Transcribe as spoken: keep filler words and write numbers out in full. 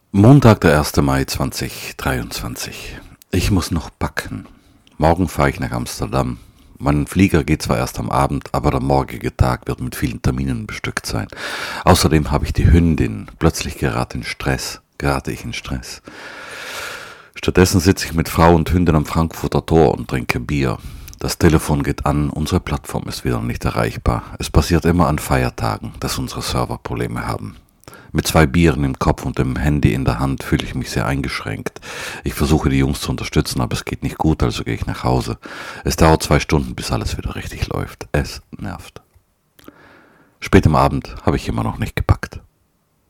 Montag, der erste Mai zweitausenddreiundzwanzig. Ich muss noch backen. Morgen fahre ich nach Amsterdam. Mein Flieger geht zwar erst am Abend, aber der morgige Tag wird mit vielen Terminen bestückt sein. Außerdem habe ich die Hündin. Plötzlich gerate in Stress. Gerate ich in Stress. Stattdessen sitze ich mit Frau und Hündin am Frankfurter Tor und trinke Bier. Das Telefon geht an, unsere Plattform ist wieder nicht erreichbar. Es passiert immer an Feiertagen, dass unsere Server Probleme haben. Mit zwei Bieren im Kopf und dem Handy in der Hand fühle ich mich sehr eingeschränkt. Ich versuche die Jungs zu unterstützen, aber es geht nicht gut, also gehe ich nach Hause. Es dauert zwei Stunden, bis alles wieder richtig läuft. Es nervt. Spät am Abend habe ich immer noch nicht gepackt.